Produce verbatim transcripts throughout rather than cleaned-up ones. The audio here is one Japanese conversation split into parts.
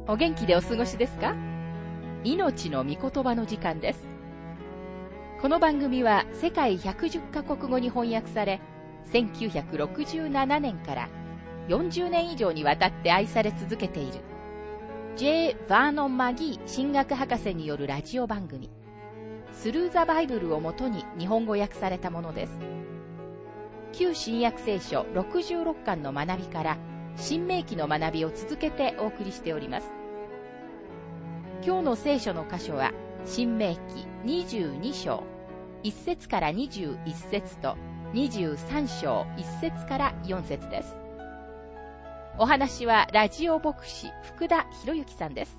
お元気でお過ごしですか？命の御言葉の時間です。この番組は世界ひゃくじゅっカ国語に翻訳され、せんきゅうひゃくろくじゅうななねんからよんじゅうねん以上にわたって愛され続けている J. バーノン・マギー神学博士によるラジオ番組、スルー・ザ・バイブルをもとに日本語訳されたものです。旧新約聖書ろくじゅうろっかんの学びから新明記の学びを続けてお送りしております。今日の聖書の箇所は新明記にじゅうに章いっ節からにじゅういち節とにじゅうさん章いち節からよん節です。お話はラジオ牧師福田博之さんです。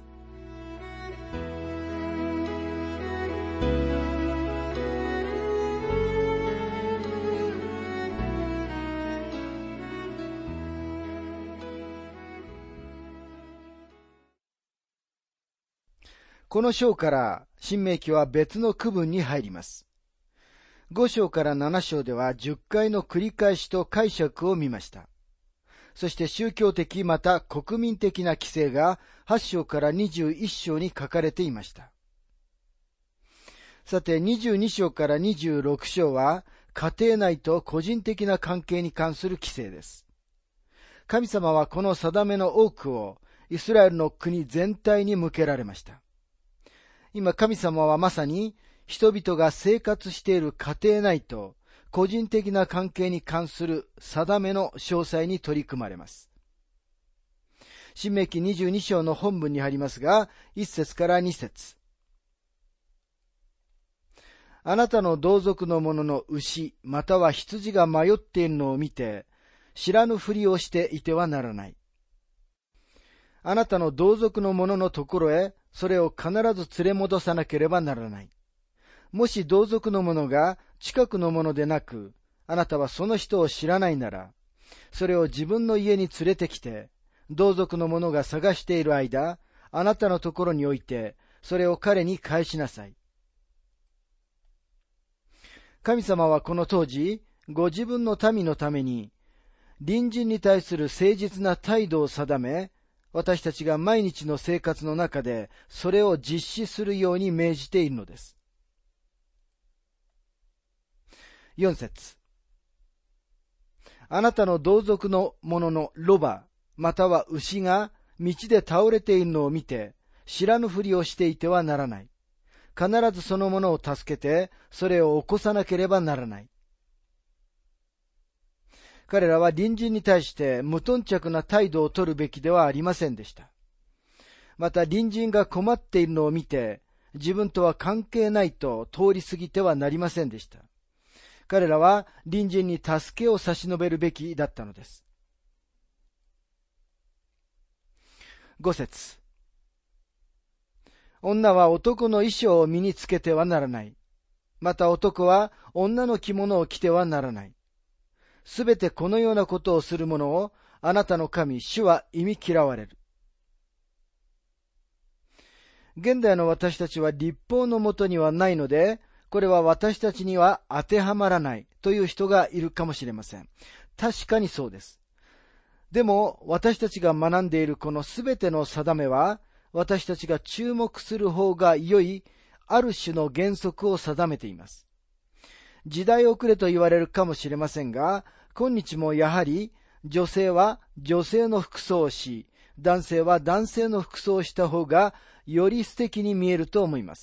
この章から新明記は別の区分に入ります。ご章からなな章ではじゅっかいの繰り返しと解釈を見ました。そして宗教的また国民的な規制がはち章からにじゅういち章に書かれていました。さてにじゅうに章からにじゅうろく章は家庭内と個人的な関係に関する規制です。神様はこの定めの多くをイスラエルの国全体に向けられました。今神様はまさに人々が生活している家庭内と個人的な関係に関する定めの詳細に取り組まれます。新明記にじゅうに章の本文に入りますが、いち節からに節。あなたの同族の者の牛または羊が迷っているのを見て知らぬふりをしていてはならない。あなたの同族の者のところへそれを必ず連れ戻さなければならない。もし同族の者が近くの者でなく、あなたはその人を知らないなら、それを自分の家に連れてきて、同族の者が探している間、あなたのところに置いて、それを彼に返しなさい。神様はこの当時、ご自分の民のために、隣人に対する誠実な態度を定め、私たちが毎日の生活の中でそれを実施するように命じているのです。よん節。あなたの同族の者のロバまたは牛が道で倒れているのを見て知らぬふりをしていてはならない。必ずその者を助けてそれを起こさなければならない。彼らは隣人に対して無頓着な態度を取るべきではありませんでした。また隣人が困っているのを見て、自分とは関係ないと通り過ぎてはなりませんでした。彼らは隣人に助けを差し伸べるべきだったのです。ご節。女は男の衣装を身につけてはならない。また男は女の着物を着てはならない。すべてこのようなことをする者をあなたの神主は忌み嫌われる。現代の私たちは律法のもとにはないので、これは私たちには当てはまらないという人がいるかもしれません。確かにそうです。でも私たちが学んでいるこのすべての定めは、私たちが注目する方が良いある種の原則を定めています。時代遅れと言われるかもしれませんが、今日もやはり女性は女性の服装をし、男性は男性の服装をした方がより素敵に見えると思います。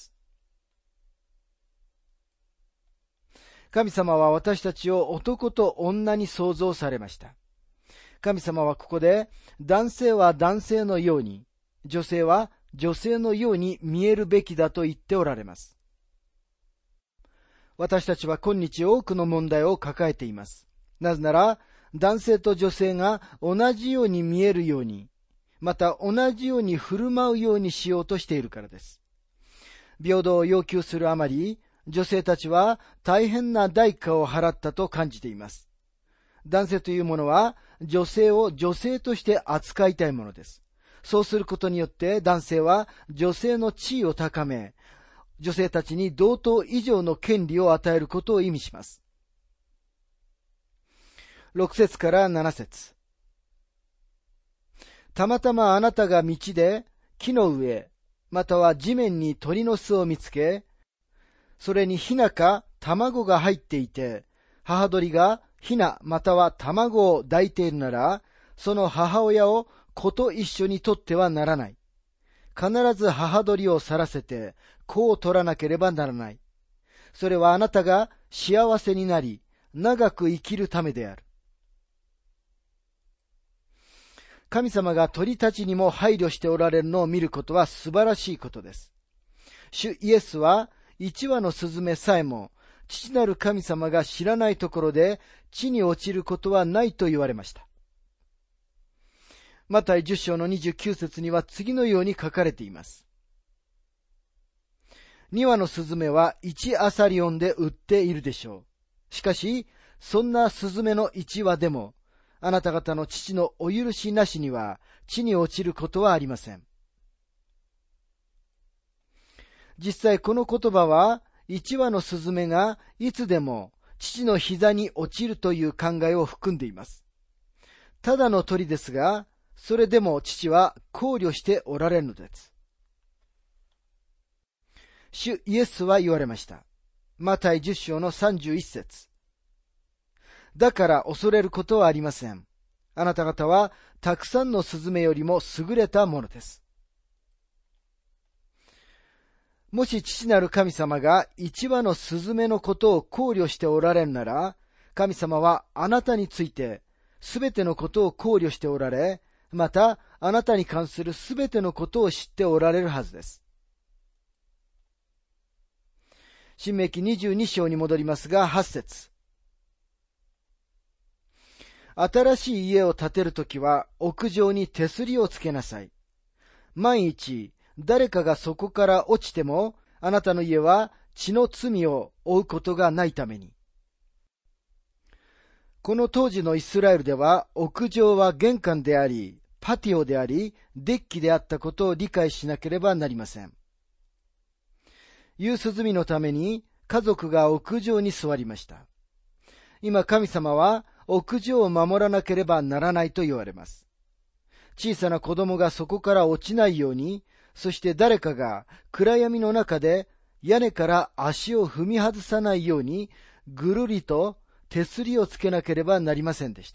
神様は私たちを男と女に創造されました。神様はここで男性は男性のように、女性は女性のように見えるべきだと言っておられます。私たちは今日多くの問題を抱えています。なぜなら、男性と女性が同じように見えるように、また同じように振る舞うようにしようとしているからです。平等を要求するあまり、女性たちは大変な代価を払ったと感じています。男性というものは、女性を女性として扱いたいものです。そうすることによって男性は女性の地位を高め、女性たちに同等以上の権利を与えることを意味します。ろく節からなな節。たまたまあなたが道で木の上、または地面に鳥の巣を見つけ、それにヒナか卵が入っていて、母鳥がヒナまたは卵を抱いているなら、その母親を子と一緒に取ってはならない。必ず母鳥を去らせて子を取らなければならない。それはあなたが幸せになり、長く生きるためである。神様が鳥たちにも配慮しておられるのを見ることは素晴らしいことです。主イエスは一羽のスズメさえも父なる神様が知らないところで地に落ちることはないと言われました。マタイじゅっ章のにじゅうきゅう節には次のように書かれています。二羽のスズメは一アサリオンで売っているでしょう。しかし、そんなスズメの一羽でも、あなた方の父のお許しなしには地に落ちることはありません。実際この言葉は、一羽のスズメがいつでも父の膝に落ちるという考えを含んでいます。ただの鳥ですが、それでも父は考慮しておられるのです。主イエスは言われました。マタイじゅっ章のさんじゅういち節。だから恐れることはありません。あなた方はたくさんのスズメよりも優れたものです。もし父なる神様が一羽のスズメのことを考慮しておられるなら、神様はあなたについてすべてのことを考慮しておられ、またあなたに関するすべてのことを知っておられるはずです。申命記にじゅうに章に戻りますが、はち節。新しい家を建てるときは屋上に手すりをつけなさい。万一誰かがそこから落ちても、あなたの家は血の罪を負うことがないために。この当時のイスラエルでは、屋上は玄関であり、パティオであり、デッキであったことを理解しなければなりません。夕涼みのために家族が屋上に座りました。今神様は屋上を守らなければならないと言われます。小さな子供がそこから落ちないように、そして誰かが暗闇の中で屋根から足を踏み外さないように、ぐるりと手すりをつけなければなりませんでした。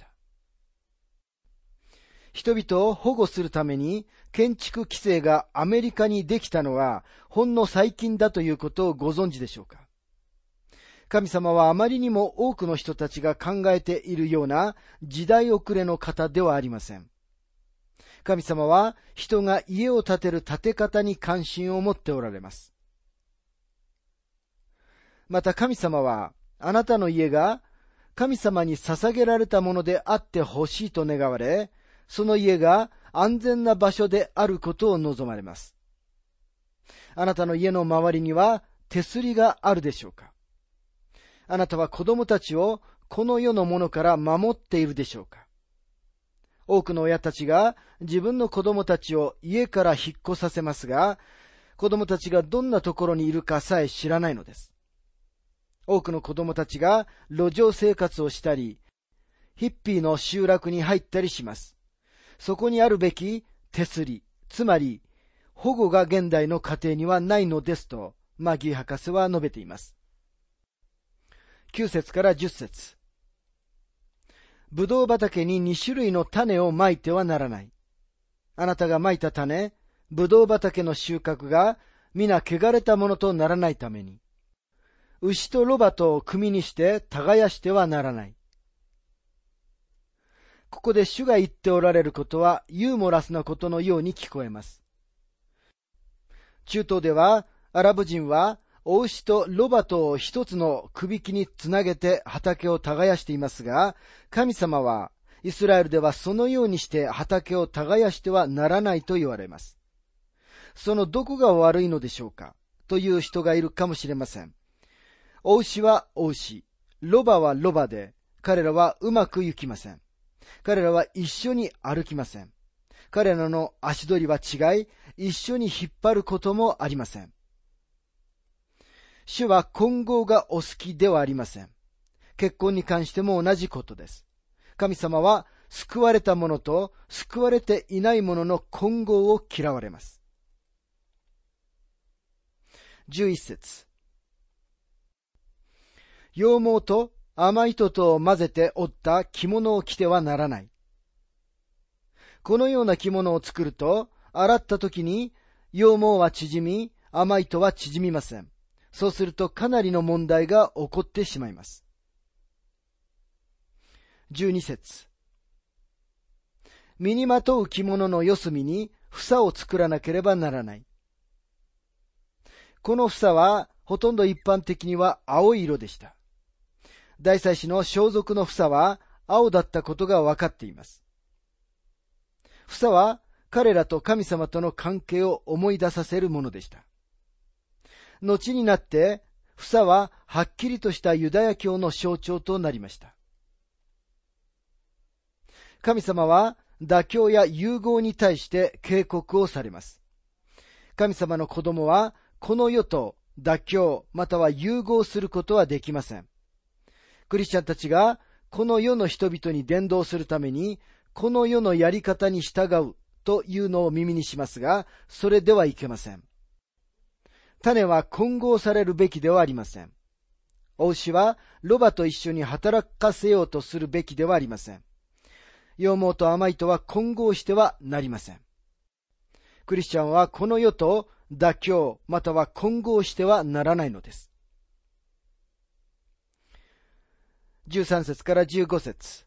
人々を保護するために建築規制がアメリカにできたのはほんの最近だということをご存知でしょうか。神様はあまりにも多くの人たちが考えているような時代遅れの方ではありません。神様は人が家を建てる建て方に関心を持っておられます。また神様はあなたの家が神様に捧げられたものであってほしいと願われ、その家が安全な場所であることを望まれます。あなたの家の周りには手すりがあるでしょうか。あなたは子供たちをこの世のものから守っているでしょうか。多くの親たちが自分の子供たちを家から引っ越させますが、子供たちがどんなところにいるかさえ知らないのです。多くの子供たちが路上生活をしたり、ヒッピーの集落に入ったりします。そこにあるべき手すり、つまり保護が現代の家庭にはないのですと、マギー博士は述べています。きゅう節からじゅっ節。ブドウ畑にに種類の種をまいてはならない。あなたがまいた種、ブドウ畑の収穫が皆汚れたものとならないために、牛とロバとを組にして耕してはならない。ここで主が言っておられることはユーモラスなことのように聞こえます。中東ではアラブ人はお牛とロバとを一つのくびきにつなげて畑を耕していますが、神様はイスラエルではそのようにして畑を耕してはならないと言われます。そのどこが悪いのでしょうかという人がいるかもしれません。お牛はお牛、ロバはロバで、彼らはうまく行きません。彼らは一緒に歩きません。彼らの足取りは違い、一緒に引っ張ることもありません。主は混合がお好きではありません。結婚に関しても同じことです。神様は救われた者と救われていない者の混合を嫌われます。 じゅういっ節。羊毛と甘糸とを混ぜて織った着物を着てはならない。このような着物を作ると、洗った時に羊毛は縮み、甘糸は縮みません。そうするとかなりの問題が起こってしまいます。じゅうに節。身にまとう着物の四隅に房を作らなければならない。この房はほとんど一般的には青い色でした。大祭司の装束の房は青だったことが分かっています。房は彼らと神様との関係を思い出させるものでした。後になって房ははっきりとしたユダヤ教の象徴となりました。神様は妥協や融合に対して警告をされます。神様の子供はこの世と妥協または融合することはできません。クリスチャンたちがこの世の人々に伝道するためにこの世のやり方に従うというのを耳にしますが、それではいけません。種は混合されるべきではありません。お牛はロバと一緒に働かせようとするべきではありません。羊毛と甘糸は混合してはなりません。クリスチャンはこの世と妥協または混合してはならないのです。じゅうさん節からじゅうご節。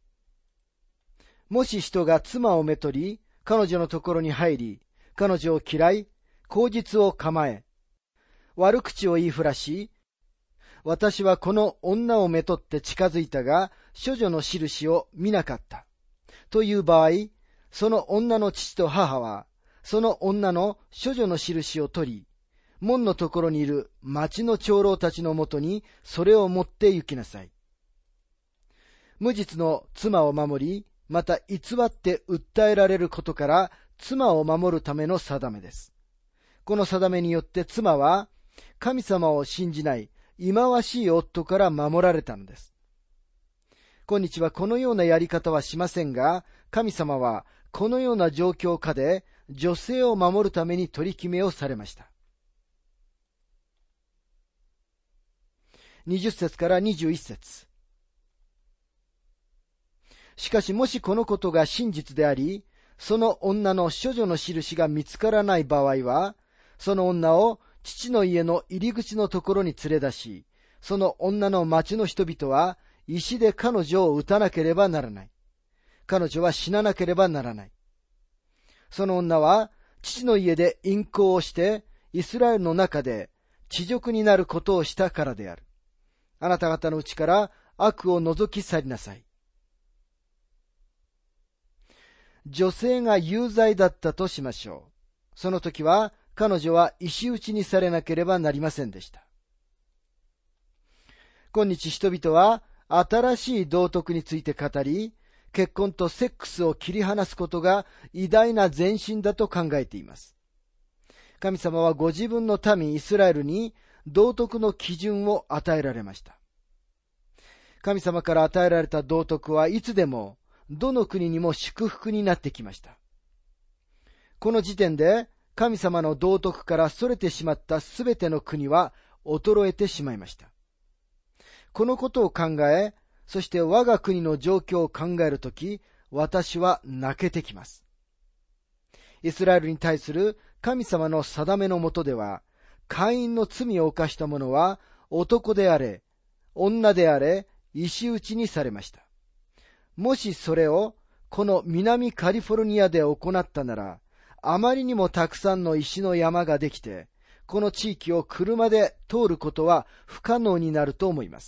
もし人が妻をめとり、彼女のところに入り、彼女を嫌い、口実を構え、悪口を言いふらし、私はこの女をめとって近づいたが、処女の印を見なかった。という場合、その女の父と母は、その女の処女の印を取り、門のところにいる町の長老たちのもとにそれを持って行きなさい。無実の妻を守り、また偽って訴えられることから妻を守るための定めです。この定めによって妻は神様を信じない忌まわしい夫から守られたのです。今日はこのようなやり方はしませんが、神様はこのような状況下で女性を守るために取り決めをされました。にじゅっ節からにじゅういち節。しかしもしこのことが真実であり、その女の処女の印が見つからない場合は、その女を父の家の入り口のところに連れ出し、その女の町の人々は石で彼女を撃たなければならない。彼女は死ななければならない。その女は父の家で淫行をして、イスラエルの中で恥辱になることをしたからである。あなた方のうちから悪を除き去りなさい。女性が有罪だったとしましょう。その時は彼女は石打ちにされなければなりませんでした。今日人々は新しい道徳について語り、結婚とセックスを切り離すことが偉大な前進だと考えています。神様はご自分の民イスラエルに道徳の基準を与えられました。神様から与えられた道徳はいつでもどの国にも祝福になってきました。この時点で神様の道徳から逸れてしまったすべての国は衰えてしまいました。このことを考え、そして我が国の状況を考えるとき、私は泣けてきます。イスラエルに対する神様の定めのもとでは、カインの罪を犯した者は男であれ、女であれ、石打ちにされました。もしそれをこの南カリフォルニアで行ったなら、あまりにもたくさんの石の山ができて、この地域を車で通ることは不可能になると思います。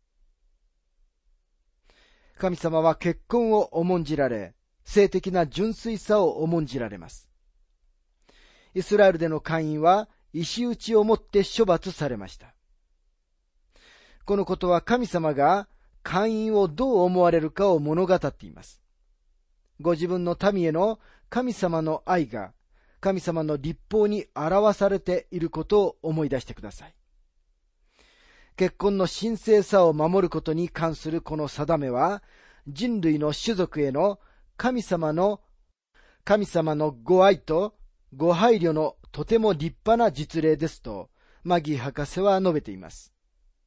神様は結婚を重んじられ、性的な純粋さを重んじられます。イスラエルでの会員は石打ちをもって処罰されました。このことは神様が会員をどう思われるかを物語っています。ご自分の民への神様の愛が神様の律法に表されていることを思い出してください。結婚の神聖さを守ることに関するこの定めは、人類の種族への神様の神様のご愛とご配慮のとても立派な実例ですとマギー博士は述べています。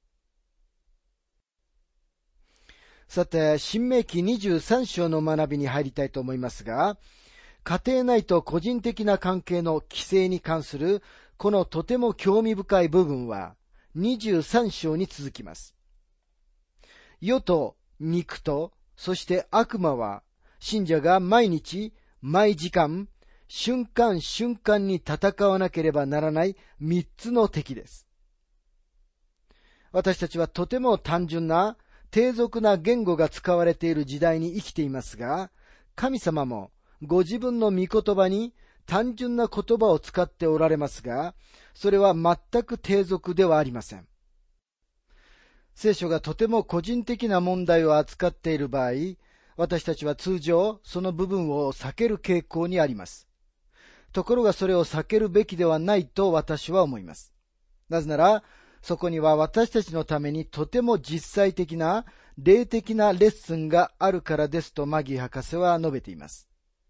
さて、新明記にじゅうさん章の学びに入りたいと思いますが、家庭内と個人的な関係の規制に関するこのとても興味深い部分はにじゅうさん章に続きます。世と肉と、そして悪魔は信者が毎日、毎時間、瞬間瞬間に戦わなければならない三つの敵です。私たちはとても単純な、低俗な言語が使われている時代に生きていますが、神様もご自分の御言葉に単純な言葉を使っておられますが、それは全く低俗ではありません。聖書がとても個人的な問題を扱っている場合、私たちは通常その部分を避ける傾向にあります。ところがそれを避けるべきではないと私は思います。なぜなら、そこには私たちのためにとても実際的な霊的なレッスンがあるからですとマギー博士は述べています。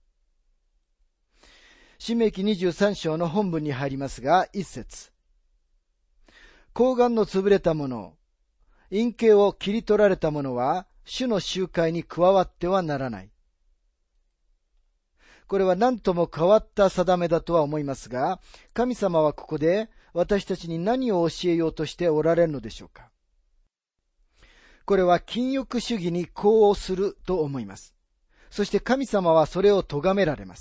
新明記にじゅうさん章の本文に入りますが、一節。睾丸の潰れた者、陰茎を切り取られた者は主の集会に加わってはならない。これは何とも変わった定めだとは思いますが、神様はここで私たちに何を教えようとしておられるのでしょうか。これは禁欲主義に呼応すると思います。そして神様はそれを咎められます。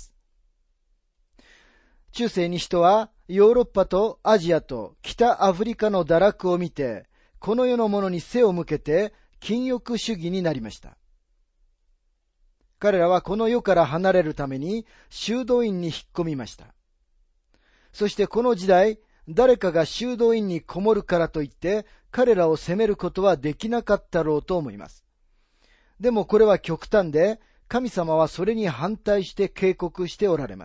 中世に人はヨーロッパとアジアと北アフリカの堕落を見て、この世のものに背を向けて禁欲主義になりました。彼らはこの世から離れるために修道院に引っ込みました。そしてこの時代、誰かが修道院にこもるからといって彼らを責めることはできなかったろうと思います。でもこれは極端で、神様はそれに反対して警告しておられます。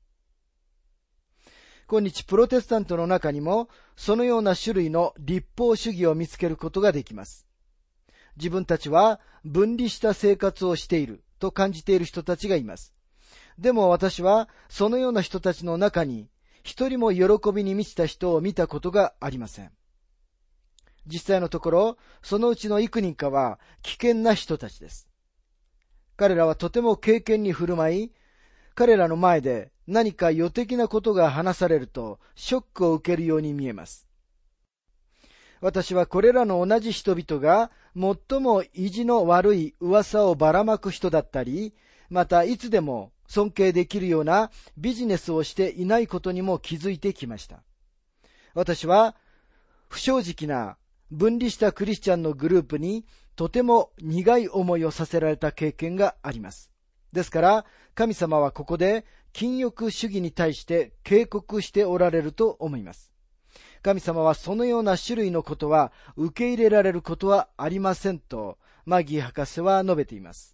今日プロテスタントの中にもそのような種類の立法主義を見つけることができます。自分たちは分離した生活をしていると感じている人たちがいます。でも私はそのような人たちの中に一人も喜びに満ちた人を見たことがありません。実際のところ、そのうちの幾人かは危険な人たちです。彼らはとても敬虔に振る舞い、彼らの前で何か予的なことが話されるとショックを受けるように見えます。私はこれらの同じ人々が最も意地の悪い噂をばらまく人だったり、またいつでも尊敬できるようなビジネスをしていないことにも気づいてきました。私は不正直な分離したクリスチャンのグループにとても苦い思いをさせられた経験があります。ですから神様はここで禁欲主義に対して警告しておられると思います。神様はそのような種類のことは受け入れられることはありませんとマギー博士は述べています。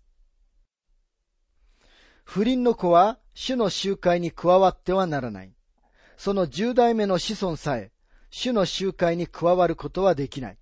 不倫の子は主の集会に加わってはならない。その十代目の子孫さえ主の集会に加わることはできない。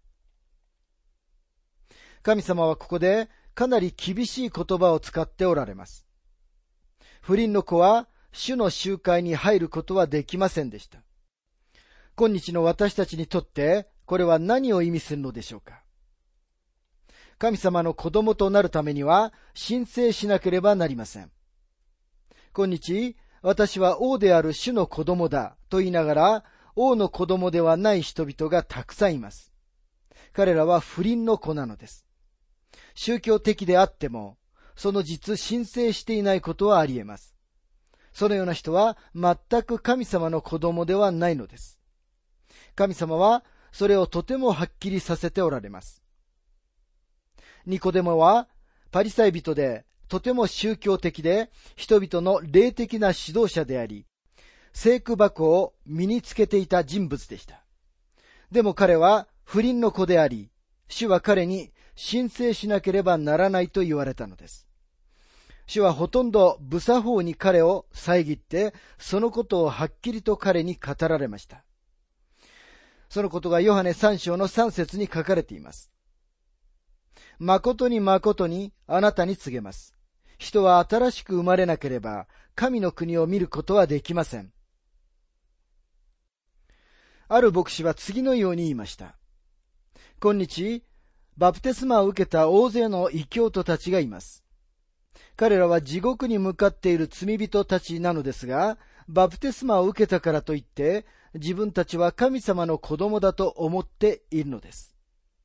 神様はここでかなり厳しい言葉を使っておられます。不倫の子は主の集会に入ることはできませんでした。今日の私たちにとってこれは何を意味するのでしょうか。神様の子供となるためには申請しなければなりません。今日私は王である主の子供だと言いながら王の子供ではない人々がたくさんいます。彼らは不倫の子なのです。宗教的であってもその実申請していないことはあり得ます。そのような人は全く神様の子供ではないのです。神様はそれをとてもはっきりさせておられます。ニコデモはパリサイ人でとても宗教的で人々の霊的な指導者であり、聖句箱を身につけていた人物でした。でも彼は不倫の子であり、主は彼に申請しなければならないと言われたのです。主はほとんど無作法に彼を遮って、そのことをはっきりと彼に語られました。そのことがヨハネさん章のさん節に書かれています。誠に誠にあなたに告げます。人は新しく生まれなければ神の国を見ることはできません。 ある牧師は次のように言いました。今日、バプテスマを受けた大勢の異教徒たちがいます。彼らは地獄に向かっている罪人たちなのですが、バプテスマを受けたからといって、自分たちは神様の子供だと思っているのです。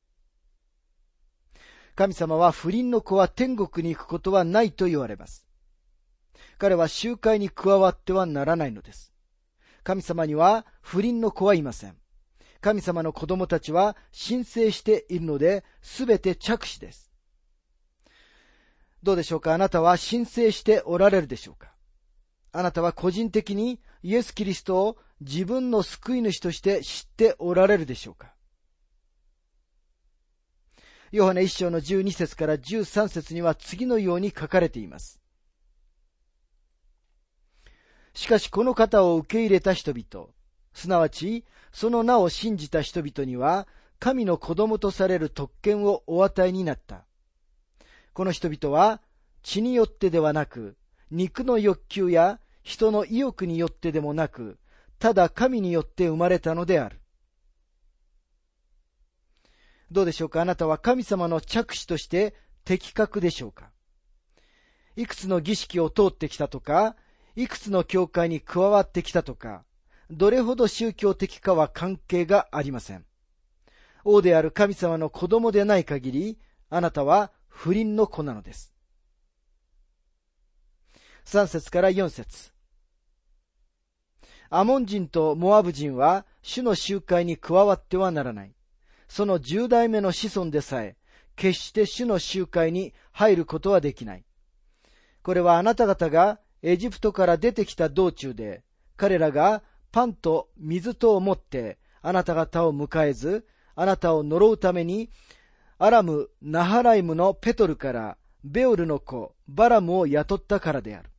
神様は不倫の子は天国に行くことはないと言われます。彼は集会に加わってはならないのです。神様には不倫の子はいません。神様の子供たちは申請しているので、すべて着手です。どうでしょうか？あなたは申請しておられるでしょうか？あなたは個人的にイエス・キリストを自分の救い主として知っておられるでしょうか？ヨハネ一章のじゅうに節からじゅうさん節には次のように書かれています。しかしこの方を受け入れた人々、すなわちその名を信じた人々には、神の子供とされる特権をお与えになった。この人々は血によってではなく、肉の欲求や人の意欲によってでもなく、ただ神によって生まれたのである。どうでしょうか？あなたは神様の着手として的確でしょうか？いくつの儀式を通ってきたとか、いくつの教会に加わってきたとか、どれほど宗教的かは関係がありません。王である神様の子供でない限り、あなたは不倫の子なのです。さん節からよん節。アモン人とモアブ人は主の集会に加わってはならない。その十代目の子孫でさえ、決して主の集会に入ることはできない。これはあなた方がエジプトから出てきた道中で、彼らがパンと水とを持ってあなた方を迎えず、あなたを呪うために、アラム・ナハライムのペトルからベオルの子バラムを雇ったからである。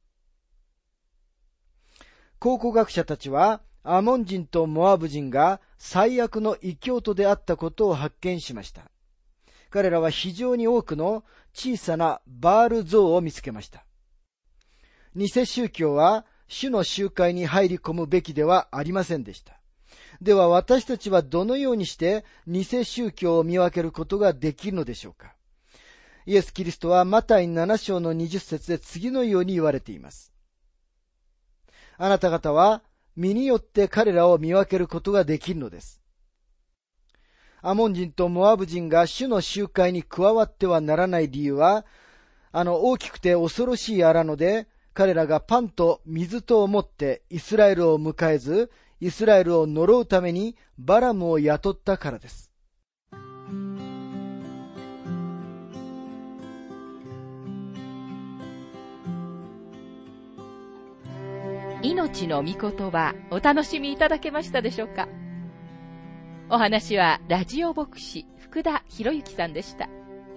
考古学者たちはアモン人とモアブ人が最悪の異教徒であったことを発見しました。彼らは非常に多くの小さなバール像を見つけました。偽宗教は主の集会に入り込むべきではありませんでした。では私たちはどのようにして偽宗教を見分けることができるのでしょうか？イエス・キリストはマタイなな章のにじゅっ節で次のように言われています。あなた方は身によって彼らを見分けることができるのです。アモン人とモアブ人が主の集会に加わってはならない理由は、あの大きくて恐ろしい荒野で彼らがパンと水とを持ってイスラエルを迎えず、イスラエルを呪うためにバラムを雇ったからです。 命の御言葉、お楽しみいただけましたでしょうか？お話はラジオ牧師福田博之さんでした。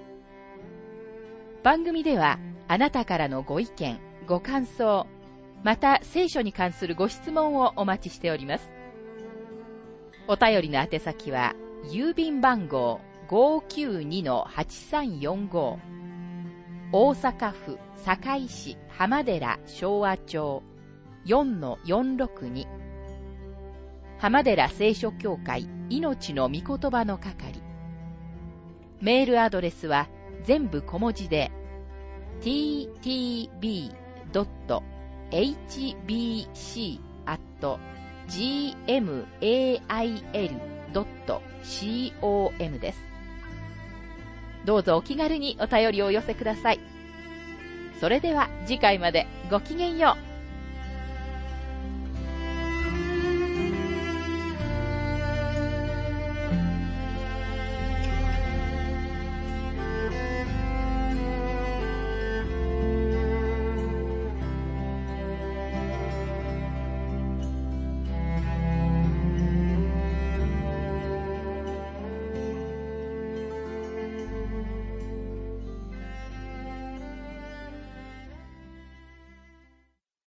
番組ではあなたからのご意見、ご感想、また聖書に関するご質問をお待ちしております。お便りの宛先は郵便番号 ごーきゅうにのはちさんよんご 大阪府堺市浜寺昭和町 よんのよんろくに 浜寺聖書協会命の御言葉の係。メールアドレスは全部小文字で ティーティービードットエイチビーシーアットジーエムエーアイエルドットコム です。どうぞお気軽にお便りをお寄せください。それでは次回までごきげんよう。